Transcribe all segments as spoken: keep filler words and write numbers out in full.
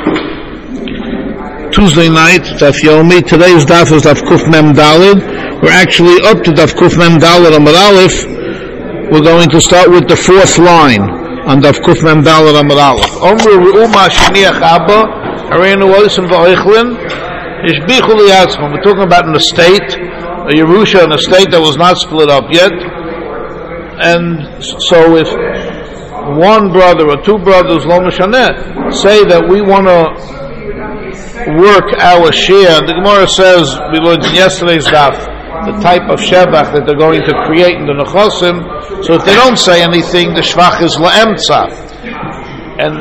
Tuesday night, Daf Yomi. Today's Daf is Daf Kuf Mem Daled. We're actually up to Daf Kuf Mem Daled Amar Aleph. We're going to start with the fourth line on Daf Kuf Mem Daled Amar Aleph. Omru Re'uma Sheniach Abba Hareinu Oisim V'Oichlin Ishbichu Liyatzman. We're talking about an estate, a Yerusha, an estate that was not split up yet. And so if one brother or two brothers, Lo Mishaneh, say that we want to work our share, the Gemara says, we learned in yesterday's daf, the type of shevach that they're going to create in the nechosim. So if they don't say anything, the shvach is la'emtza. And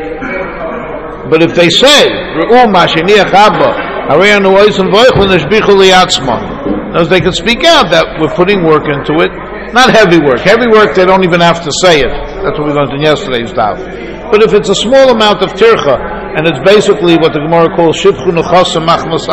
but if they say, Re'uma sheniach abba hareinu oisim v'oichlin ishbichu liyatzman, as they can speak out that we're putting work into it. Not heavy work. Heavy work, they don't even have to say it. That's what we learned in yesterday's daf. But if it's a small amount of tircha, and it's basically what the Gemara calls shivchu nechosim machmos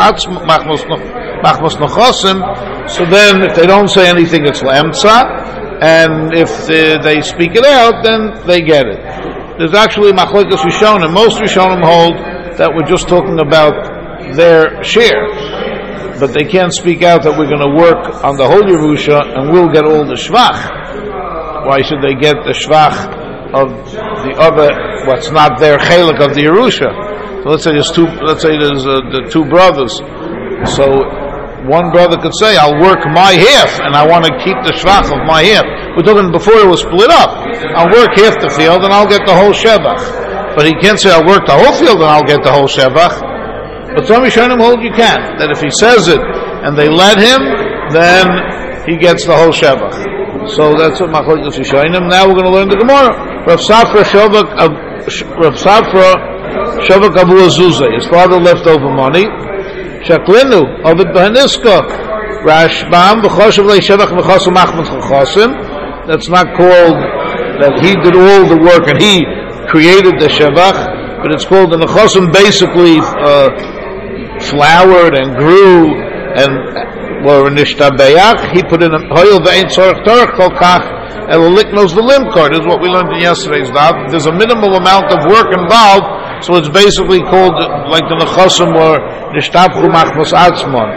nechosim, so then if they don't say anything, it's la'emtza, and if uh, they speak it out, then they get it. There's actually machlokes rishonim. Most rishonim hold that we're just talking about their share, but they can't speak out that we're going to work on the whole Yerusha and we'll get all the shvach. Why should they get the shvach of the other, what's not their chelik of the Yerusha? So let's say there's two, let's say there's uh, the two brothers. So one brother could say, I'll work my half and I want to keep the shvach of my half. We're talking before it was split up. I'll work half the field and I'll get the whole shevach. But he can't say, I'll work the whole field and I'll get the whole shevach. But some Rishonim hold you can. That if he says it and they let him, then he gets the whole shevach. So that's what machlokes Rishonim. Now we're going to learn the Gemara. Rav Safra Shavak Rav Safra Shavak Abu Azuzah. His father left over money. Shaklinu Ovid Bahaniska Rashbam V'choshev Lei Shevach V'chosim Achmas V'chosim. That's not called that he did all the work and he created the shevach, but it's called the nechosim basically uh, flowered and grew and were nishtabeach. He put in a hoyel ve'ein tzorach torach kol kach eloliknos the limkar. This is what we learned in yesterday's daf. There's a minimal amount of work involved, so it's basically called like the nechosim were nishtabchu machmos atzmon.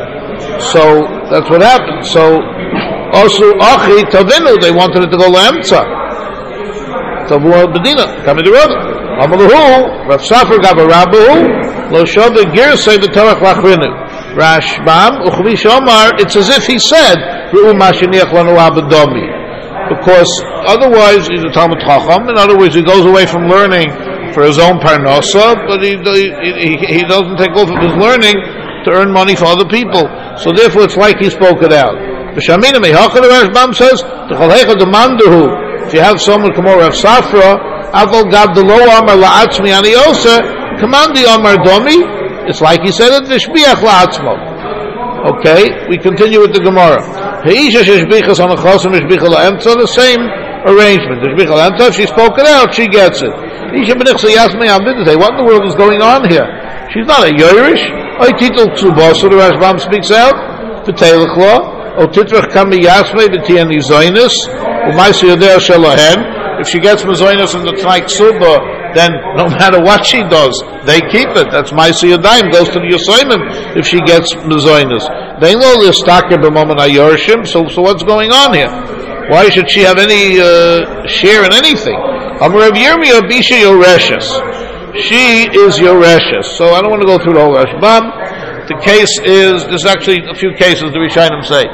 So that's what happened. So also achi tavinu, they wanted it to go laemtza. Tavu bedina kamid rabbi. Amalahu Rav Safra gab Rabbahu lo shaveh girsei v'torach lachrinu. Rashbam uchvi shomar. It's as if he said Re'uma sheniach lanu abadomi, because otherwise he's a Talmud Chacham. In other words, he goes away from learning for his own parnasa, but he, he he doesn't take off of his learning to earn money for other people. So therefore, it's like he spoke it out. B'shamina mehachad Rashbam says t'cholhecha demandahu. If you have someone come over Rav Safra, Aval gab the lo amar la'atzmi ani osa, commandi amar domi. It's like he said it, v'shbiach la'atzmo. Okay, we continue with the Gemara. Heisha sheshbichas on a chosim shbicha la'emtza, the same arrangement. Shbicha la'emtza, if she spoke it out, she gets it. Heisha b'nichsa yasmi amvidate. What in the world is going on here? She's not a Yerush. Oy titul ksubos, so the Rashbam speaks out. V'teilach lo. O titrach kami yasmi v'tiyani zoinus. If she gets mazoinus in the Tanai Ksuba, then no matter what she does, they keep it. That's Maisi Yadayim, goes to the Yosoimim if she gets mazoinus. They know the Stakir b'momen ayorshim, so so what's going on here? Why should she have any uh, share in anything? Amar Rav Yirmiyah Bisha Yoreshes. She is Yoreshes. So I don't want to go through the whole Rashbam. The case is, there's actually a few cases the Rishonim say.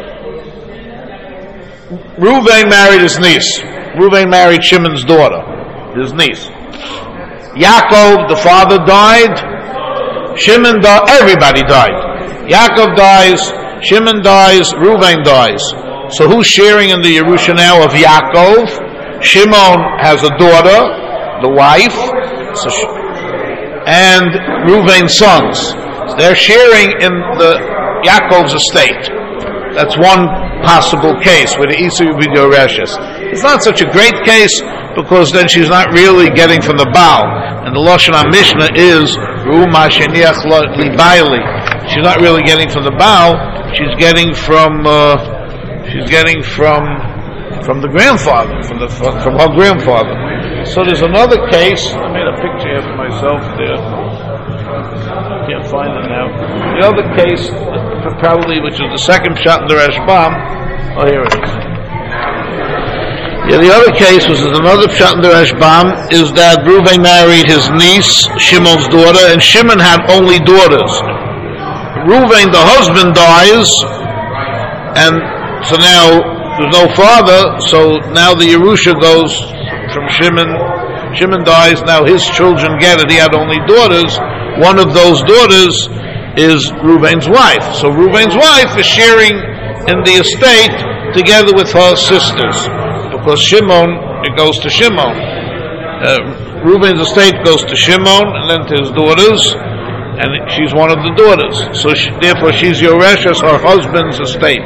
Reuven married his niece. Reuven married Shimon's daughter, his niece. Yaakov, the father, died. Shimon died. Everybody died. Yaakov dies. Shimon dies. Reuven dies. So who's sharing in the Yerusha now of Yaakov? Shimon has a daughter, the wife, so she, and Reuven's sons. So they're sharing in the Yaakov's estate. That's one possible case where the Isa would be Yoreshes. It's not such a great case because then she's not really getting from the Baal. And the Lashon HaMishnah is Re'uma sheniach li baili. She's not really getting from the Baal. She's getting from uh, she's getting from from the grandfather, from the from her grandfather. So there's another case. I made a picture here for myself there. Can't find it now. The other case, probably, which is the second shot in the Rashbam. Oh, here it is. Yeah, the other case, which is another shot in the Rashbam, is that Reuven married his niece, Shimon's daughter, and Shimon had only daughters. Reuven, the husband, dies, and so now there's no father, so now the Yerusha goes from Shimon. Shimon dies, now his children get it. He had only daughters. One of those daughters is Reuven's wife. So Reuven's wife is sharing in the estate together with her sisters. Because Shimon, it goes to Shimon. Uh, Reuven's estate goes to Shimon and then to his daughters, and she's one of the daughters. So she, therefore she's Yoresh as her husband's estate.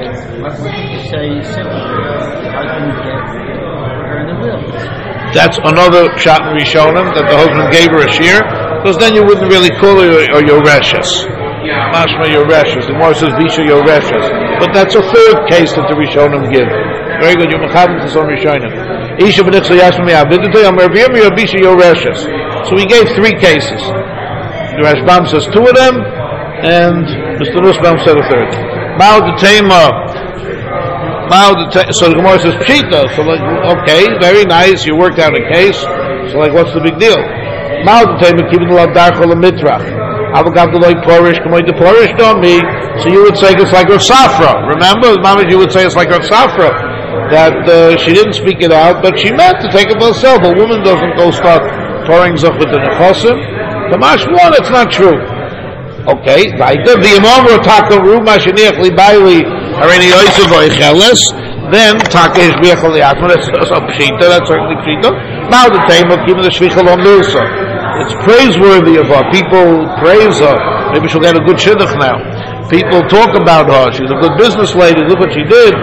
That's another shot in Rishonim, that the husband gave her a shear, because then you wouldn't really call her your Yoreshes. Mashma Yoreshes. The Gemara says Bisha Yoreshes. But that's a third case that the Rishonim give. Very good. You're Mechavim to some Rishonim. Isha b'nitzah yasmi aviditay amar v'yim Bisha Yoreshes. So he gave three cases. The Rashbam says two of them, and Mister Nussbaum said a third. Mao the Tema. So the Gemara says Pshita. So like, okay, very nice. You worked out a case. So like, what's the big deal? Mao the Tema keeping the love darchol mitrach. Avagav the like porish, kamoy the porish don't me. So you would say it's like Rav Safra. Remember, Mama, you would say it's like Rav Safra, that uh, she didn't speak it out, but she meant to take it for herself. A woman doesn't go start pouring zach with the nechosim. Kamash one, it's not true. Okay, like the Imam Rotaka Ruma Sheniach Libaili Hareni Yosef Oicheles, then Taka Hishbiach Liatman, that's a Pshita, that's certainly Pshita. Now the time of keeping the Shvichel on Milsa. It's praiseworthy of her. People praise her. Maybe she'll get a good shidduch now. People talk about her. She's a good business lady. Look what she did.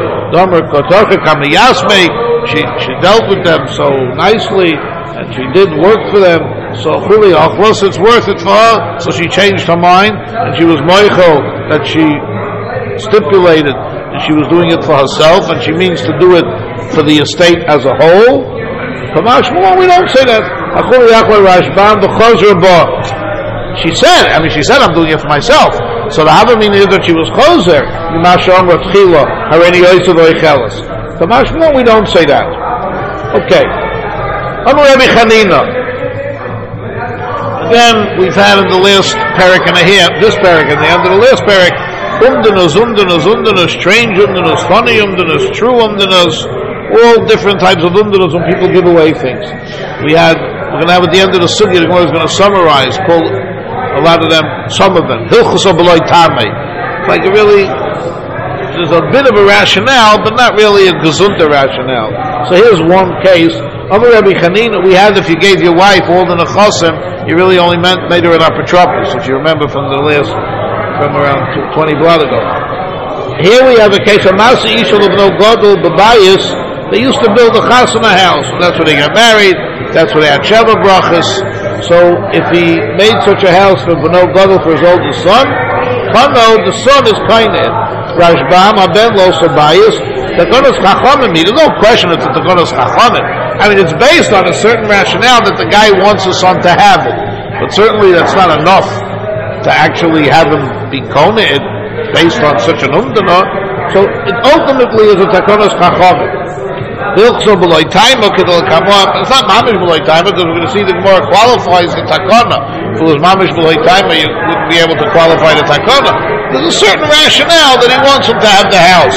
She she dealt with them so nicely, and she did work for them. So chuli achlos, it's worth it for her. So she changed her mind, and she was moichel that she stipulated that she was doing it for herself, and she means to do it for the estate as a whole. Kamash, we don't say that. She said, I mean, she said, I'm doing it for myself. So the Hava meaning is that she was closer. Kamash, no, we don't say that. Okay. Then we've had in the last parak and a half, this parak and the end of the last parak, umdanas, umdanas, umdanas, strange umdanas, funny umdanas, true umdanas, all different types of umdanas when people give away things. We had, we're going to have at the end of the sugya, the Gemara is going to summarize, call a lot of them, some of them, hilchos b'loy tamei. Like a really, there's a bit of a rationale, but not really a gezunta rationale. So here's one case. Amar Rabbi Chanina, we had if you gave your wife all the nechasim, you really only meant made her an apotropos, if you remember from the last, from around twenty blood ago. Here we have a case of Masi Ishal of no Godel Babayis. They used to build a chasana house. That's where they got married. That's where they had Sheva brachas. So if he made such a house for Beno Godel for his oldest son, Kano, the son is kained. Rashbam, Haben, Lo Sabayis, Takonos Chachamim. There's no question it's the Takonos Chachamim. I mean, it's based on a certain rationale that the guy wants his son to have it. But certainly that's not enough to actually have him be kained based on such an umdana. So it ultimately is a Takonos Chachamim. It's not mamish b'loy taima, because we're going to see the Gemara qualifies the takana. If it was mamish b'loy taima, you wouldn't be able to qualify the takana. There's a certain rationale that he wants him to have the house.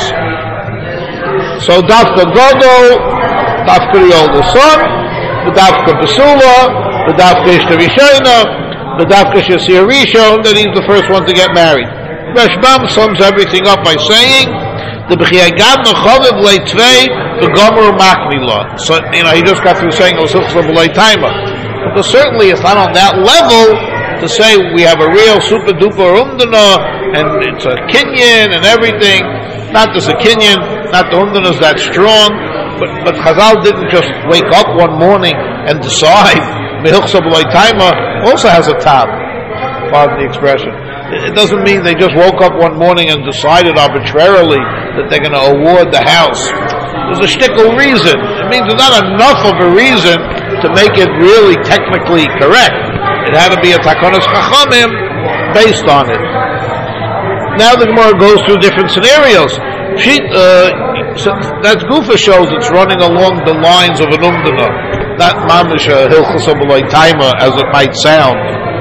So dafka godo, dafka the older son, the dafka besula, the dafka ishta rishona, the dafka shasir rishon, that he's the first one to get married. Rashbam sums everything up by saying, the b'chiyagam mechoviv leitvei the gomer makmila. So you know he just got through saying it was timer. Because certainly it's not on that level to say we have a real super duper umdana and it's a kinyan and everything. Not just a kinyan, not the umdana is that strong, but but Chazal didn't just wake up one morning and decide. Mehilchsa b'loy timer also has a tab. Pardon the expression. It doesn't mean they just woke up one morning and decided arbitrarily that they're going to award the house. There's a shtickle reason. It means there's not enough of a reason to to make it really technically correct, it had to be a takonos chachamim based on it. Now the Gemara goes through different scenarios. She, uh, so that Gufa shows it's running along the lines of an umdana, not mamish a hilchos b'loy taima as it might sound.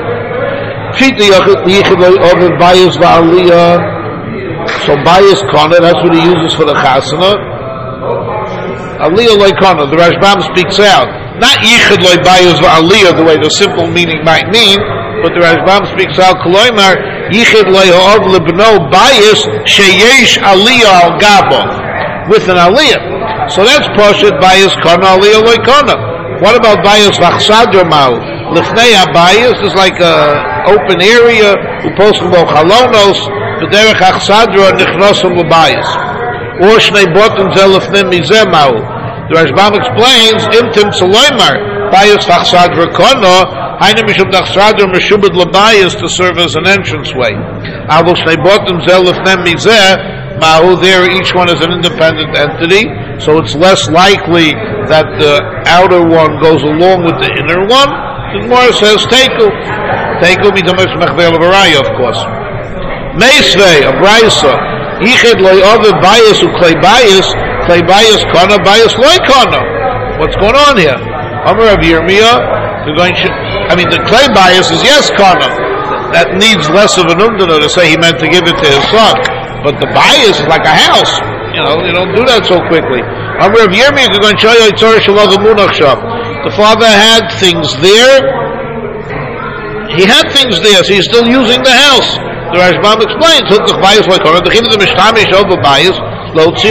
So bias kana, that's what he uses for the chasana. Aliyah loy kana, the Rashbam speaks out. Not yichud loy bias v'aliyah, the way the simple meaning might mean, but the Rashbam speaks out. Koloimar yichud loy ha'ov lebno bias sheyesh aliyah al gabo, with an aliyah. So that's poshet bias kana aliyah loy kana. What about bias v'achsadra ma'u? Lifnei ha-bias is like a open area, uposum bo chalonos, b'derech achsadra nichnosum l'bias. Or shnei botim zel lifnei mizeh ma'u. The Rashbam explains, Imtim Saloimar, Bias Fachsadra Kono, Hainu Mishum Nachsadra Meshubad Labayas to serve as an entranceway. Avol Shnei Botim Zel Lefnem Mizeh, Mahu, there each one is an independent entity, so it's less likely that the outer one goes along with the inner one. The Gemara says, Teiku. Teiku Mitamesh Mechvel Varaya, of course. Meisvei, a Braisa, Yichid Loi Ovid Bias Uklei Bias, Play bias kana, bias loy kana. What's going on here? Amar of Yirmiyah, we're going to, I mean, the clay bias is yes kana. That needs less of an umdana to say he meant to give it to his son. But the bias is like a house. You know, you don't do that so quickly. Amar of Yirmiyah, we're going to show you the father had things there. He had things there, so he's still using the house. The Rashbam explains, the bias loy kana, the chim of the mishtamish over bias. Now the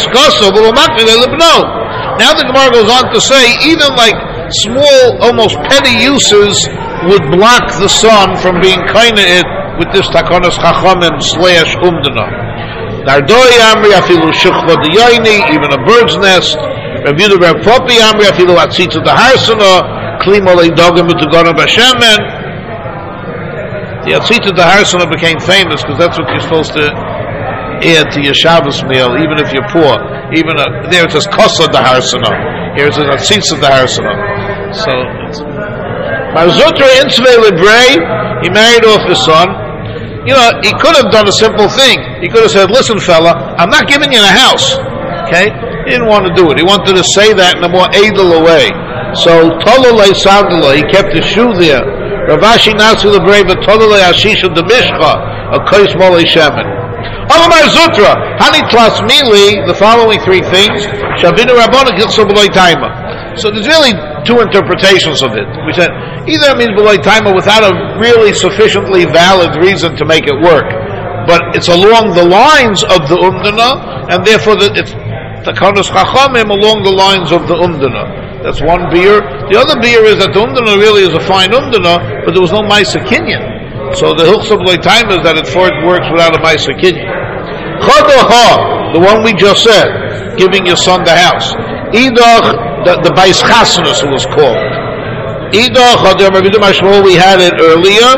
Gemara goes on to say, even like small, almost petty uses would block the son from being kinda it with this takonos chachamim slash umdana. Nardoi amri afilu shuchva d'yoini, even a bird's nest. Rabbi Yehuda Bar Popi amri afilu atzitza d'harsana, klim olei dogim u'tugonim b'shemen. The atzitza d'harsana became famous because that's what you're supposed to add to your Shabbos meal, even if you're poor. Even a, there it says kosa d'harsana. Here it says atzitza d'harsana. So, Marzutra Intzvei Librei, he married off his son. You know, he could have done a simple thing. He could have said, listen fella, I'm not giving you a house. Okay? He didn't want to do it. He wanted to say that in a more edel way. So, Tololei Sandala, he kept his shoe there. Ravashi Nasu Librei, but Tololei Ashisha Demishcha, a Kais Molei Shemen. Alamar Zutra, Hani Tlas Mili, the following three things, Shavinu Rabbana Gilso B'loi Taima. So there's really two interpretations of it. We said, either it means B'loi Taima without a really sufficiently valid reason to make it work, but it's along the lines of the Umdana, and therefore the, it's Takonos Chachamim along the lines of the Umdana. That's one beer. The other beer is that the Umdana really is a fine Umdana, but there was no Maisa Kinyan. So the Hilchos B'loi Taima is that it works without a Maisa Kinyan. Chodoha, the one we just said, giving your son the house. Idach, the, the Bais Chasanas it was called. Idach, we had it earlier.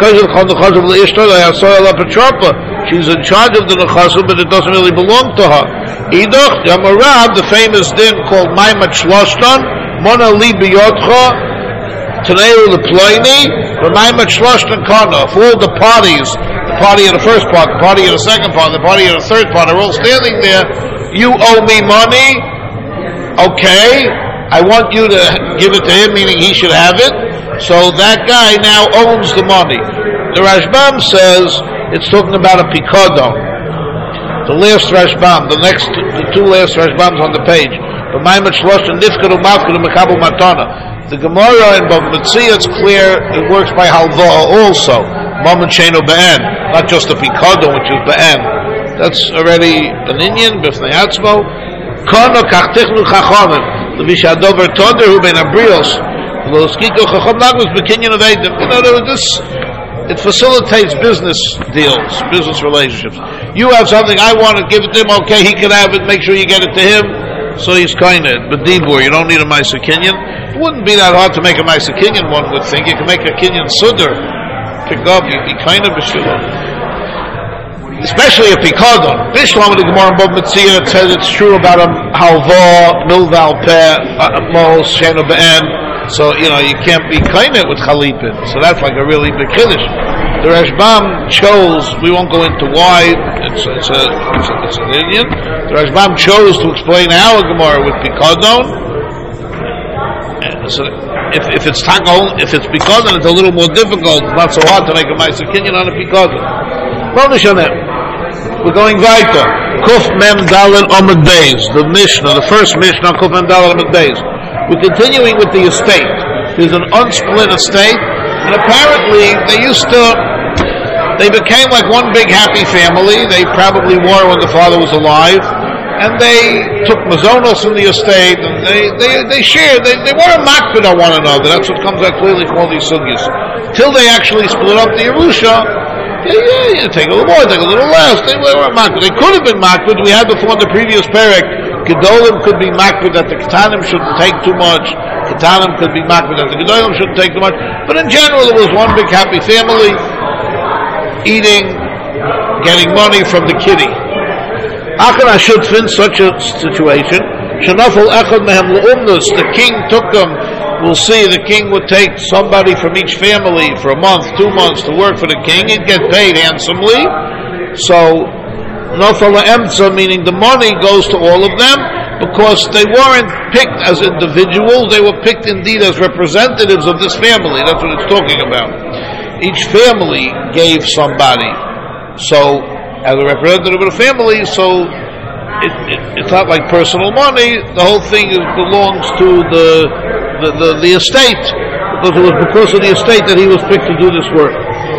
She's in charge of the Nechasa, but it doesn't really belong to her. Idach, Yamarab, the famous din called Maimat Shloshtan, Mona Li Biyotcha, Taneu Leploini, Maimat Shloshtan Kana, for all the parties, the party of the first part, the party of the second part, the party of the third part, are all standing there. You owe me money. Okay, I want you to give it to him, meaning he should have it. So that guy now owns the money. The Rashbam says it's talking about a pikadon. The last Rashbam, the next, the two last Rashbams on the page. The Maimat Shloshtan Nifkadu Mafkadu Mekabel Matana. The Gemara in Bava Metzia, it's clear it works by halva also. Moment Sheno Be'en, not just a pikadon, which is Be'en. That's already an Indian, B'fnei Atzmo. Kono Kachtechnu Chachamim, Levishadover Toder, Hu Ben Abrios, Loskiko Chacham Nagos, Bekinyan of Eidim. You know, this, it facilitates business deals, business relationships. You have something, I want to give it to him, okay, he can have it, make sure you get it to him. So he's kind of, but Dibur, you don't need a Maisa Kinyan. It wouldn't be that hard to make a Maisa Kinyan, one would think. You can make a Kinyan Sudder, pick up, you'd be kind of a shidduch. Especially a Pikadon. Bishlam with the Gemara in Bava Metzia, it says it's true about a Halva, Milval Peh, Mos, Sheno Be'en. So, you know, you can't be kainet with chalipin. So that's like a really big chiddush. The Rashbam chose, we won't go into why, it's, it's, a, it's, a, it's an Indian. The Rashbam chose to explain our Gemara with Pikadon. So if, if it's Takon, if it's Pikadon, it's a little more difficult. It's not so hard to make a Ma'aser Kinyan on a Pikadon. We're going weiter. Kuf Mem Dalin Amud Beis, the Mishnah, the first Mishnah, Kuf Mem Dalin Amud Beis. We're continuing with the estate. There's an unsplit estate, and apparently they used to, they became like one big happy family. They probably were when the father was alive, and they took mazonos from the estate, and they, they, they shared, they, they weren't makbid on one another. That's what comes out clearly from all these sugyas. Till they actually split up the Yerusha, yeah, yeah, yeah, take a little more, take a little less. They weren't makbid. They could have been makbid. We had before in the previous parak, Gedolim could be makbid that the Ketanim shouldn't take too much. Ketanim could be makbid that the Gedolim shouldn't take too much. But in general, it was one big happy family, eating, getting money from the kitty. Akan I should find such a situation. Shanafal echad mehem le'umnus. The king took them. We'll see, the king would take somebody from each family for a month, two months to work for the king. He'd get paid handsomely. So, Nafal le'emtza, meaning the money goes to all of them, because they weren't picked as individuals, they were picked indeed as representatives of this family. That's what it's talking about. Each family gave somebody. So, as a representative of the family, so it, it, it's not like personal money. The whole thing is, belongs to the, the, the, the estate, because it was because of the estate that he was picked to do this work.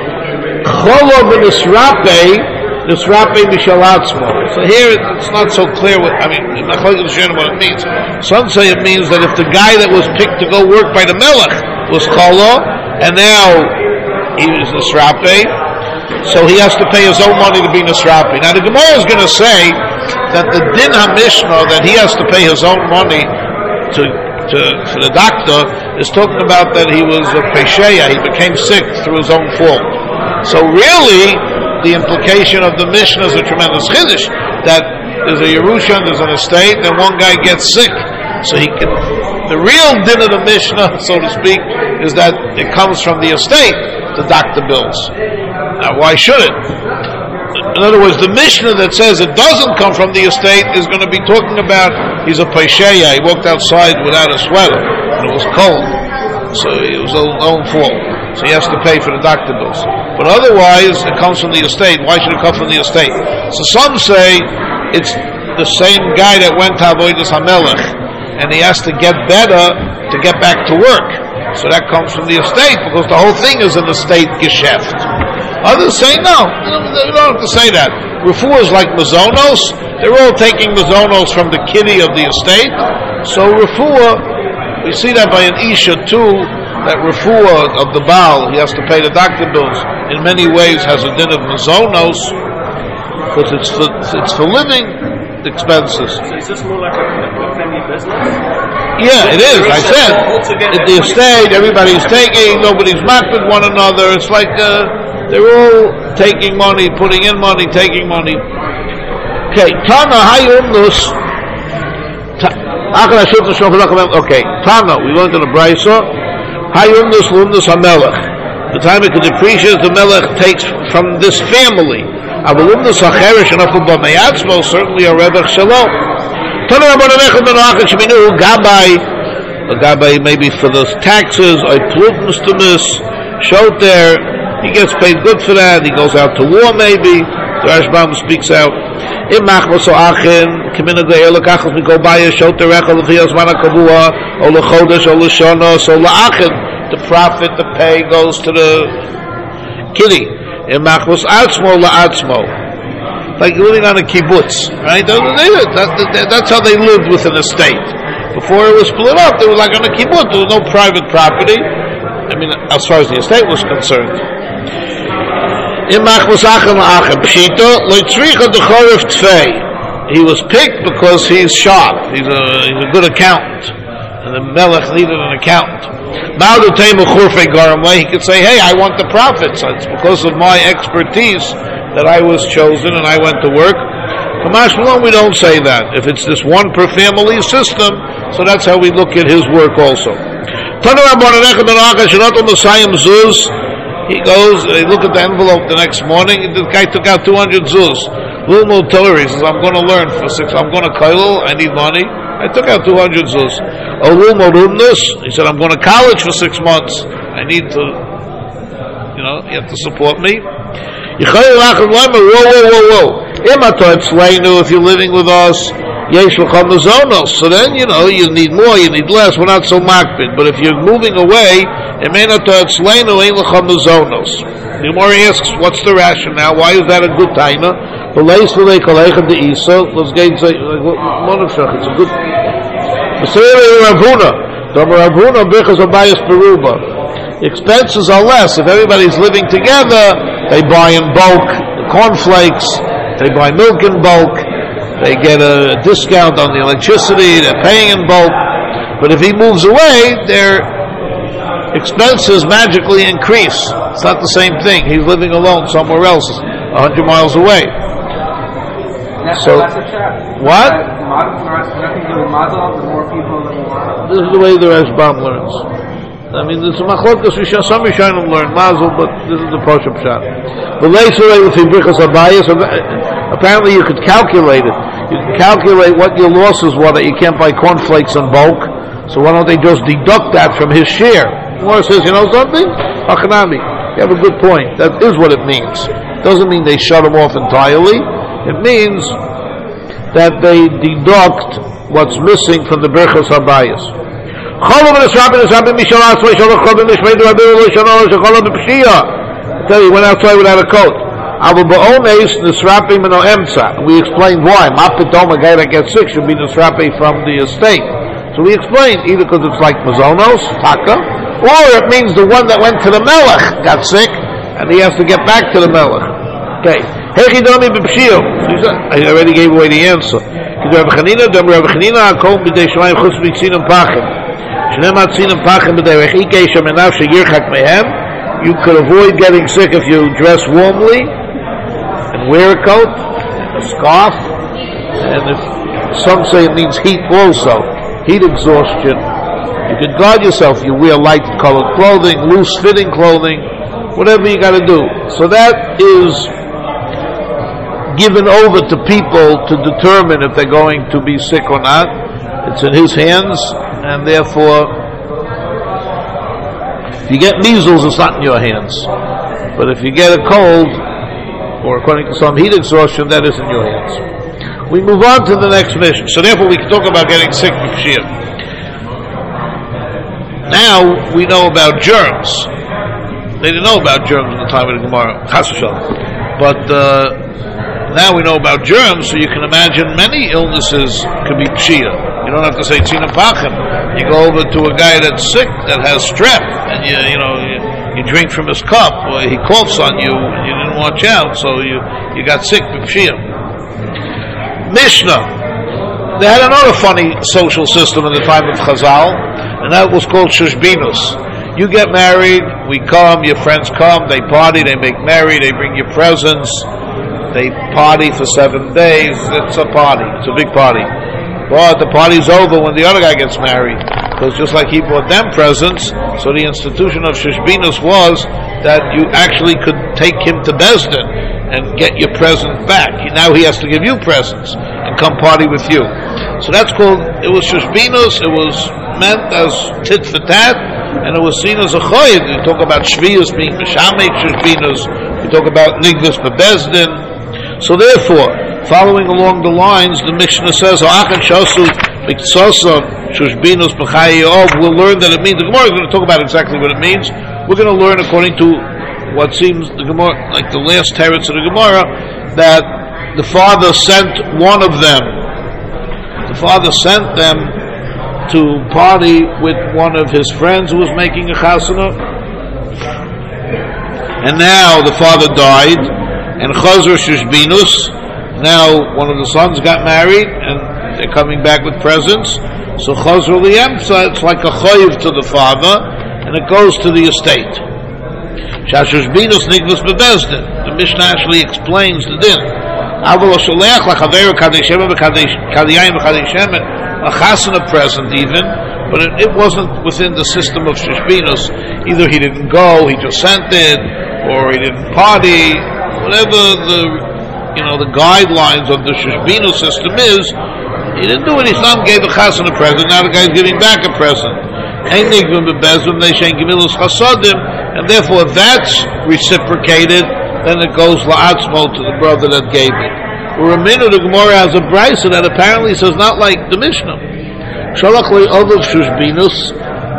Cholo b'nisrape, nisrape b'shalatzmo. So here it's not so clear what, I mean, I'm not quite understanding what it means. Some say it means that if the guy that was picked to go work by the melech was cholo, and now he was nisrape, so he has to pay his own money to be nisrapi. Now the Gemara is going to say that the din ha-mishnah, that he has to pay his own money to, to for the doctor, is talking about that he was a pesheya, he became sick through his own fault. So really, the implication of the mishnah is a tremendous chiddush, that there's a Yerusha, there's an estate, and one guy gets sick. So he can, the real din of the mishnah, so to speak, is that it comes from the estate, the doctor bills. Now, why should it? In other words, the Mishnah that says it doesn't come from the estate is going to be talking about he's a paisheya, he walked outside without a sweater, and it was cold, so it was his own fault. So he has to pay for the doctor bills. But otherwise, it comes from the estate. Why should it come from the estate? So some say it's the same guy that went to Avodas HaMelech, and he has to get better to get back to work. So that comes from the estate, because the whole thing is an estate geschäft. Others say no, you don't have to say that. Refuah is like mazonos. They're all taking mazonos from the kitty of the estate. So refuah, we see that by an isha too, that refuah of the Baal, he has to pay the doctor bills, in many ways has a din of mazonos, because it's for, it's for living expenses. So is this more like a, a family business? Yeah, it is. I said, at the estate, everybody's taking, nobody's marked with one another. It's like uh, they're all taking money, putting in money, taking money. Okay, Tana, Hayumnus. Okay, Tana, we learned in the Brisa. Hayumnus, Lumnus, HaMelech. The time it could depreciate, the Melech takes from this family. Avalumnus, HaCherish, and Afubah Meyatzmo, certainly a Revach Shalom. A gabbai maybe for the taxes, or plutmustamis, showed there, he gets paid good for that, he goes out to war maybe, the Rashbam speaks out. We go by a showed the the profit, the pay goes to the kitty. Like living on a kibbutz, right? That, that, that's how they lived with an estate. Before it was split up, they were like on a kibbutz. There was no private property. I mean, as far as the estate was concerned. He was picked because he's sharp. He's a, he's a good accountant. And the Melech needed an accountant. He could say, hey, I want the profits. It's because of my expertise that I was chosen and I went to work. Kamash Malone, we don't say that. If it's this one per family system, so that's how we look at his work also. He goes, they look at the envelope the next morning, and the guy took out two hundred zuz. Lil Torah, he says, I'm going to learn for six, I'm going to koilel, I need money. I took out two hundred zuz. Lil Rudnus, he said, I'm going to college for six months. I need to, you know, you have to support me. Whoa, whoa, whoa, whoa. If you're living with us, so then, you know, you need more, you need less, we're not so makbid. But if you're moving away, the Gemara asks, what's the rationale? Why is that a good timer? It's a good expenses are less. If everybody's living together, they buy in bulk cornflakes, they buy milk in bulk, they get a discount on the electricity, they're paying in bulk. But if he moves away, their expenses magically increase. It's not the same thing. He's living alone somewhere else, a hundred miles away. So, what? This is the way the Rashbam learns. I mean, there's a machlokas. Some Rishonim learn mazel, but this is the Poshup shot. The later way with Hibrichas Abayis, apparently you could calculate it. You can calculate what your losses were that you can't buy cornflakes in bulk. So why don't they just deduct that from his share? Gemara says, you know something? Hachanami, you have a good point. That is what it means. It doesn't mean they shut him off entirely. It means that they deduct what's missing from the Birchas Abayis. I tell you, he went outside without a coat. We explained why. Mapidom, a guy that gets sick, should be nisrape from the estate. So we explained, either because it's like mazonos, taka, or it means the one that went to the melech got sick, and he has to get back to the melech. Okay. I already gave away the answer. You could avoid getting sick if you dress warmly and wear a coat, a scarf, and if some say it means heat also, heat exhaustion. You can guard yourself. You wear light colored clothing, loose fitting clothing, whatever you got to do. So that is given over to people to determine if they're going to be sick or not. It's in his hands, and therefore, if you get measles, it's not in your hands. But if you get a cold, or according to some heat exhaustion, that is in your hands. We move on to the next mission. So therefore, we can talk about getting sick with Pshir. Now we know about germs. They didn't know about germs in the time of the Gemara, Chas v'shalom. But uh, now we know about germs, so you can imagine many illnesses could be Pshir. You don't have to say tzina pachim. You go over to a guy that's sick, that has strep, and you you know you, you drink from his cup, or he coughs on you, and you didn't watch out, so you you got sick with Pshir. Mishnah. They had another funny social system in the time of Chazal, and that was called Shushbinus. You get married, we come, your friends come, they party, they make merry, they bring you presents, they party for seven days. It's a party. It's a big party. But the party's over when the other guy gets married. Because just like he brought them presents, so the institution of Shishbinus was that you actually could take him to Bezdin and get your present back. Now he has to give you presents and come party with you. So that's called, it was Shishbinus, it was meant as tit for tat, and it was seen as a choyed. We talk about Shvius being Meshamek Shishbinus, we talk about Nigvis Bebezdin. So therefore, following along the lines, the Mishnah says, we'll learn that it means, the Gemara is going to talk about exactly what it means. We're going to learn according to what seems the Gemara, like the last teretz of the Gemara, that the father sent one of them. The father sent them to party with one of his friends who was making a chasana. And now the father died, and Chazar Shishbinus, now one of the sons got married, and they're coming back with presents. So Chazar Liemsa, it's like a chayiv to the father, and it goes to the estate. Shashishbinus Nigvus Bebezdin. The Mishnah actually explains the din. Avol Sholech Lachaveru Kadeshema Kadiyayim Kadeshemet, a chasana present even, but it, it wasn't within the system of Shishbinus. Either he didn't go, he just sent it, or he didn't party, whatever the you know the guidelines of the Shishbinus system is. He didn't do it. His son gave a chasana present. Now the guy's giving back a present. And therefore, if that's reciprocated, then it goes la'atzmo to the brother that gave it. Or a minute, the Gemara has a brisa that apparently says not like the Mishnah. Shalach le'ovav shushbinus.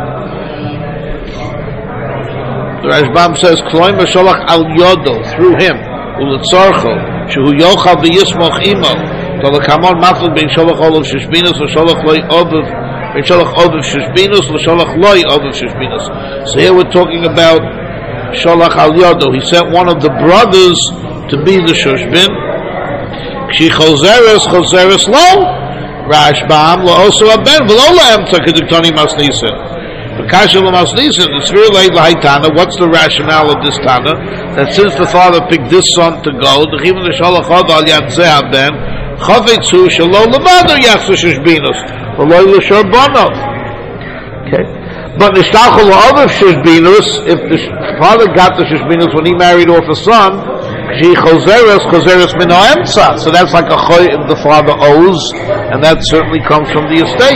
The Rashbam says, Kloim v'shalach al yodo, through him, u'letzarcho, shehu yochav v'yismoch imo, v'lekamon mafel ben shalach olav shushbinus, v'shalach le'ovav, ben shalach ovav shushbinus, v'shalach le'ovav shushbinus. So here we're talking about shalach al yodo. He sent one of the brothers to be the shushbin. She choseres, choseres lo, Rashbam, lo also a ben, v'lo la'emta, k'diktoni masnisin. V'kasha l'masnisin, the sphere leid l'haitana, what's the rationale of this tana? That since the father picked this son to go, the chivin l'shalach hod al yad zeh ben, chavetzu shalo l'mado yachsu shishbinus, v'lo l'shor bonov. Okay. But nishtachu l'ovav shishbinus, if the father got the shishbinus when he married off a son, so that's like a choy if the father owes, and that certainly comes from the estate.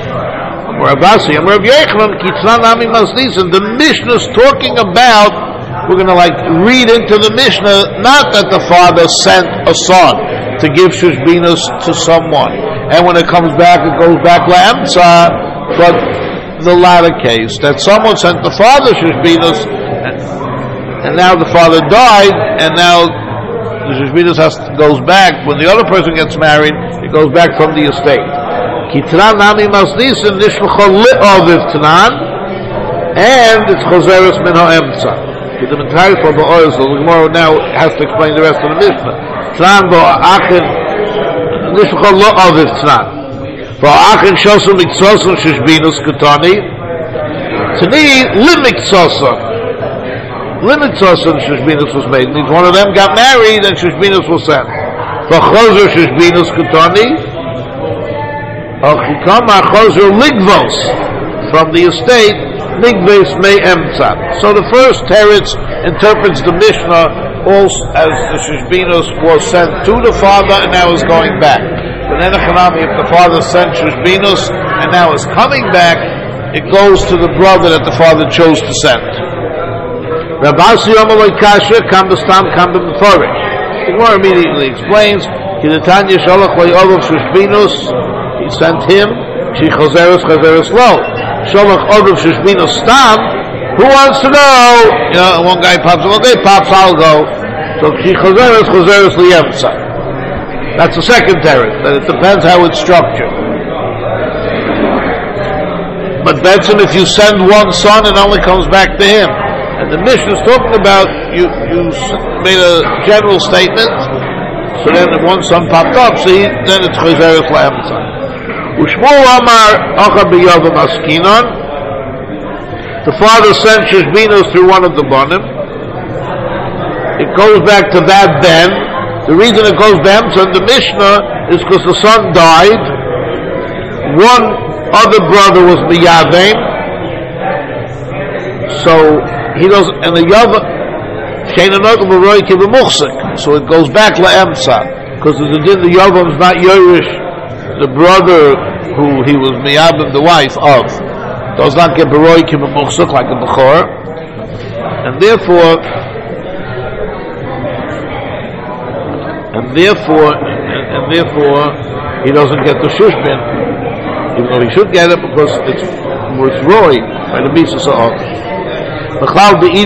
The Mishnah is talking about, we're going to like read into the Mishnah, not that the father sent a son to give shushbinus to someone, and when it comes back, it goes back la'emtza, but the latter case, that someone sent the father shushbinus, and now the father died, and now the Shishbinus has to, goes back. When the other person gets married, it goes back from the estate. Kitran nami masnisin nishmacha li'oviv tanan, and it's choseres min ha'emtza. The entire for the oil, so the Gemara now has to explain the rest of the Mishnah. Tanan bo'achin nishmacha li'oviv tanan. Bo'achin shosu miksosun Shishbinus katani. Tani limiksosun. Limit Sosan Shishbinus was made. Means one of them got married and Shishbinus was sent. For Choser Shishbinus Katani, Achikama Choser Ligvos, from the estate, Ligves May Emtzat. So the first teretz interprets the Mishnah also as the Shishbinus was sent to the father and now is going back. But then if the father sent Shishbinus and now is coming back, it goes to the brother that the father chose to send. Rabasi Yomaloi Kasha, Kambastam, Kambam Forish. The Gemara immediately explains, Kidatanya Shalach Le'ovav Shushbinus, he sent him, Shi Choseres Choseres Lo. Shalach Ovav Shushbinus Stam, who wants to know? You know, one guy pops, well, they pops, I'll go. So Shi Choseres Choseres Li'emtza. That's the second teretz, that it depends how it's structured. But Benson, if you send one son, it only comes back to him. And the Mishnah is talking about, you, you made a general statement, so then one son popped up, so he, then it's Choseres La'emtza. Ushmul Amar Acha B'Yavim Askinon, the father sent Shishbinus through one of the Bonim. It goes back to that Ben. The reason it goes back to the Mishnah is because the son died. One other brother was Miyavein. So, he does, and the Yavam, so it goes back la'emtza, because the din the Yavam is not Yerush, the brother who he was miyabim, the wife of, does not get beroy kibamuchsuk like a bechor, and therefore, and therefore, and, and therefore, he doesn't get the shushbin, even though he should get it because it's was roy by the mitzvah of. So it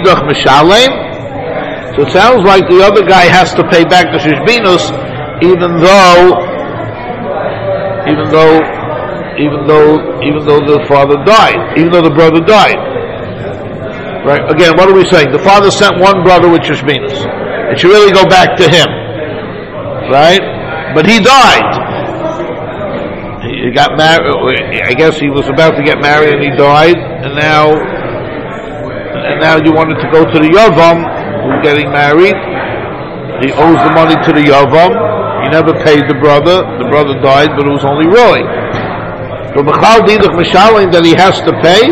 sounds like the other guy has to pay back the Shishbinus, even though, even though, even though, even though the father died, even though the brother died. Right? Again, what are we saying? The father sent one brother with Shishbinus. It should really go back to him, right? But he died. He got married. I guess he was about to get married and he died, and now. And now you wanted to go to the Yavam, who's getting married. He owes the money to the Yavam. He never paid the brother. The brother died, but it was only Roy. But B'chal Didach Mishalim that he has to pay.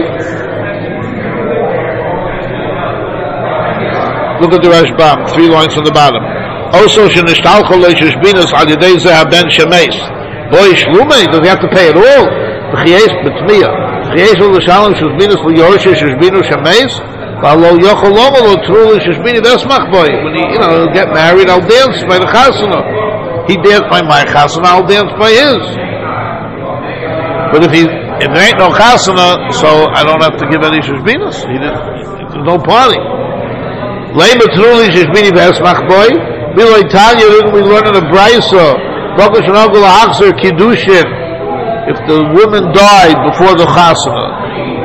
Look at the Rashbam, three lines from the bottom. Also, Shenishtalcho Leishishbinas Al Yedei Zeh Ben Shemeis. Boy Shlume, does he have to pay it all? B'chiyes B'tmiya. B'chiyes L'Shalom Shishbinas L'Yorish Shishbinu Shemeis. V'alo Yochel Lomo Lo Truli Shishbini Vesmach Boy. When he, you know, he'll get married, I'll dance by the Chasana. He danced by my Chasana, I'll dance by his. But if he, if there ain't no Chasana, so I don't have to give any Shishbinas. He didn't, there's no party. Lema Truli Shishbini Vesmach Boy. Biloi Tanya, didn't we learn in the Brisa? Bokash Nogul Hachzer Kiddushin. If the woman died before the Chasana,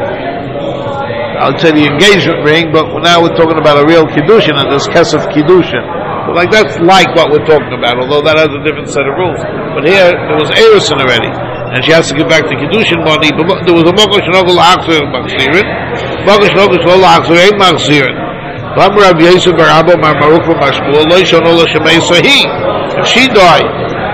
I would say the engagement ring, but now we're talking about a real Kiddushin, and there's Kesef Kiddushin. But like, that's like what we're talking about, although that has a different set of rules. But here, there was Erison already, and she has to give back the Kiddushin money. But there was a Bokash Nogul Hachzer Machzirin, Bokash Nogul Hachzer Ein Machzirin. If she died,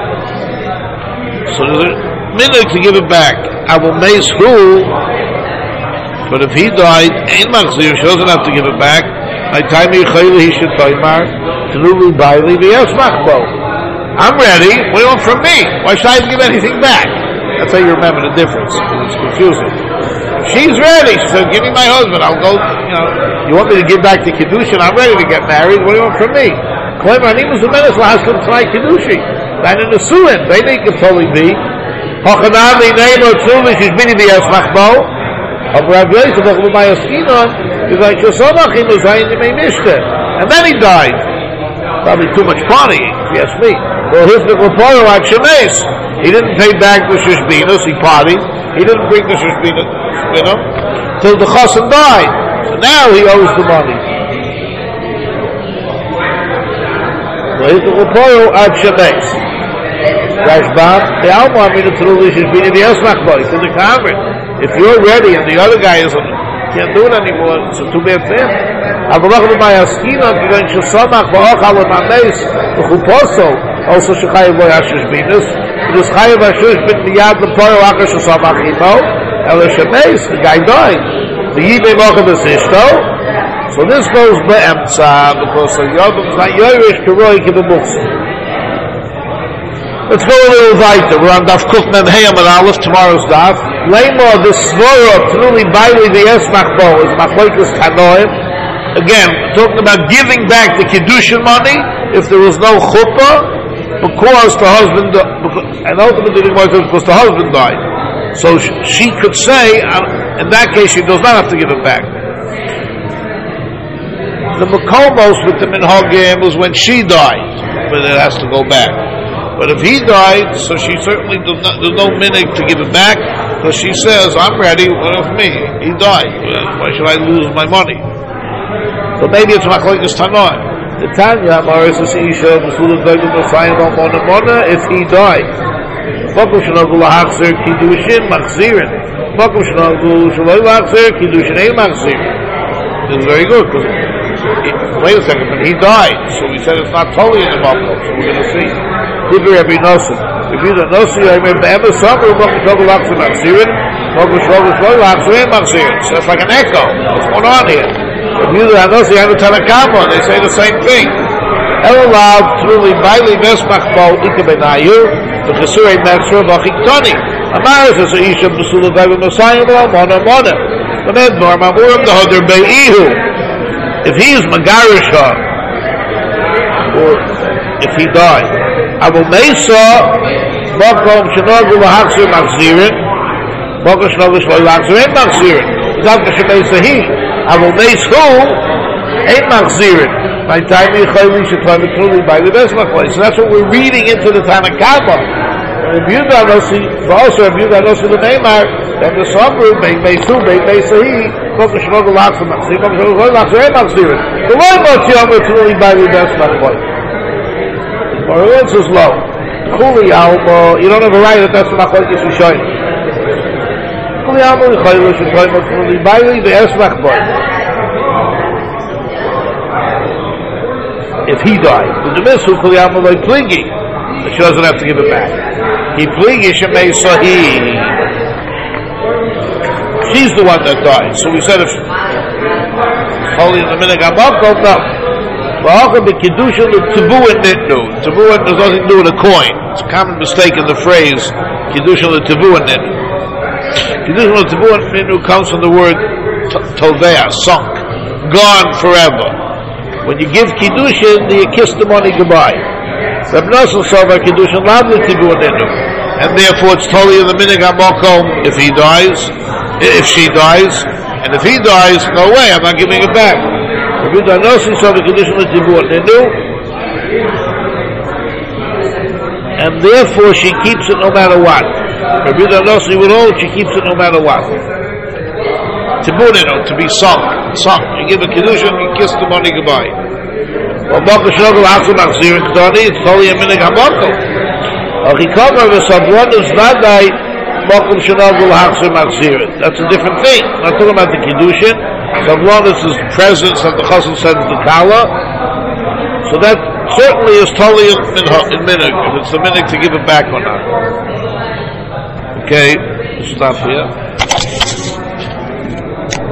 so there's a minute to give it back. I will mace who, but if he died, ain't machzir, she doesn't have to give it back. My time he should toimar, Tnulu Bailey, yes, machbo. I'm ready, what do you want from me? Why should I give anything back? That's how you remember the difference, it's confusing. She's ready. She said, give me my husband. I'll go, you know, you want me to give back the Kiddushin? I'm ready to get married. What do you want from me? Claim I need was a menace last time tonight Kiddushin. And in the Suin, they need to totally be. Hochanami name of Tzuli, she's been in the Esmachbo. Of Rav Yosef, of my Askinon, he's like, Shosomachim is Hayin Yimei Mishte. And then he died. Probably too much partying, if you ask me. Well, his Nikopoyo at Shemes. He didn't pay back the Shishbinas, he partied. He didn't bring the Shishbinas with him till the Chassan died. So now he owes the money. So he's the Nikopoyo at Shemes. Rashbam, the Alma Amina Tzruli Shishbini the Esmachbo. He said the Kamrit, if you're ready and the other guy isn't, can't do it anymore, it's too bad for him. Avalach b'may askinon, given shesamach v'ochal v'mameis v'chuposo, also shechayev lo yashish binus, it is chayev ashish bin miyad l'poyo achar shesamach imo, el shemeis, the guy died. The yibay mocha b'sishto, so this goes be'emtza, because the yodom is not yoirish keroi kibbutz. Let's go a little weiter. We're on Daf Kuf Mem Hey Amar Aleph, tomorrow's Daf. Leimor, the Svora, Truli Bailey, the Esmachbo, is Machlokes Kanoim. Again, talking about giving back the Kiddushin money if there was no chuppah, because the husband, and ultimately because the husband died. So she could say, in that case, she does not have to give it back. The Makomos with the Minhagim was when she died, but it has to go back. But if he died, so she certainly does not, there's no minig to give it back, because she says, I'm ready, what of me? He died. Why should I lose my money? So maybe it's Machlokes Tanoim. The Tanya, Maris is Isha, Masulah Begum, Messiah, Mona Mona, if he died. Mokum Shenogu Lahachzer, Kiddushin, Machzirin. Mokum Shenogu Shaloi Lahachzer, Kiddushin, Ein Machzirin. It's very good, because, wait a second, but he died, so we said it's not totally in the Mokum, so we're going to see. If you don't know, so I remember ever summer, Mokum Shenogu Lahachzer, Machzirin. Mokum Shenogu Shaloi Lahachzer, Ein Machzirin. So it's like an echo. What's going on here? If you don't know, so you have a Tanakama, they say the same thing. Elalav, truly, Bailey, Vesmachbo, Ikabenayu, the Chesurei Metzra, Vachiktoni. Amaris is a Isha, Masulah Begum, Messiah, Mona Mona. The Medmor, Mamurim, the Hodr Be'ihu. If he is Magarisha, or if he died, Abu Mesa, Mokom, Shenogu, Lahachzer, Machzirin, Mokom, Shenogu, Lahachzer, and Machzirin. Zavka Shemesa, he. I will make who ain't machzirin. My time you chayli should try to truly by the best machlokes. So that's what we're reading into the Tanakama. If you don't know, see, also if you don't know, see the Neymar, then the summary make me who make me sahi. Mokum Shenogu Lahachzer machzirin. Mokum Shenogu Lahachzer ain't machzirin. The way much you are truly by the best machlokes. Or else is low. Chuli alma, you don't have a right that that's the machlokes you show. If he died, the Mitzvah Kuliyama like Plingi. She doesn't have to give it back. She's the one that died. So we said if holy in the minute Gamakov, no. There's nothing to do with a coin. It's a common mistake in the phrase Kiddushin l'Tivu and Nitnu. Kiddushin l'Tivu and Nitnu comes from the word Tovea, sunk, gone forever. When you give Kiddushin, you kiss the money goodbye. Reb Nosson saw by Kiddushin l'Tivu and Nitnu. And therefore it's totally in the minhag HaMokom if he dies, if she dies, and if he dies, no way, I'm not giving it back. Reb Nosson saw by Kiddushin l'Tivu and Nitnu, and therefore she keeps it no matter what. Reb Nosson would hold she keeps it no matter what. Tibunino, to be sunk, sunk. You give a Kiddushin, you kiss the money goodbye. Well, Mokah Shnogel Hachzir Machzir in Kedani, it's totally a minhag HaMokom. Achikama v'savron is vadai Mokah Shnogel Hachzir Machzir. That's a different thing. I'm not talking about the Kiddushin. Savron is his presence that the Chassan sends the Kala. So that certainly is totally in minhag. If it's the minhag to give it back or not. Okay, stop here.